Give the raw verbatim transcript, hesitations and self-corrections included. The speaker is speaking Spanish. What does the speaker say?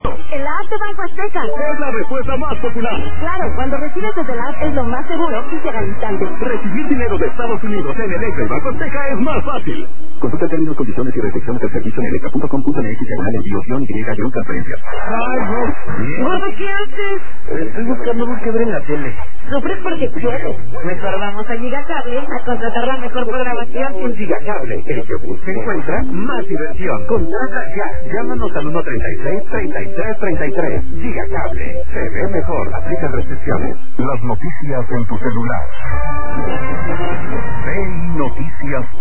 En la app de Banco Azteca. Es la respuesta más popular. Claro, cuando recibes desde la app es lo más seguro y llega al instante. Recibir dinero de Estados Unidos en Electra y Banco Azteca es más fácil. Consulta términos, condiciones y restricciones del servicio en electra punto com punto m x diagonal envío-y transferencias. Ay, no. ¿Gordo, qué haces? Estoy buscando un quebre en la tele. Sufres porque quieres. Mejor vamos a Gigacable a contratar la mejor programación. En Gigacable, el que busca encuentra más diversión. Contrata ya. Llámanos al uno treinta y seis, treinta y tres, treinta y tres. Gigacable. Se ve mejor. Aplica restricciones. Las noticias en tu celular. Ve Noticias.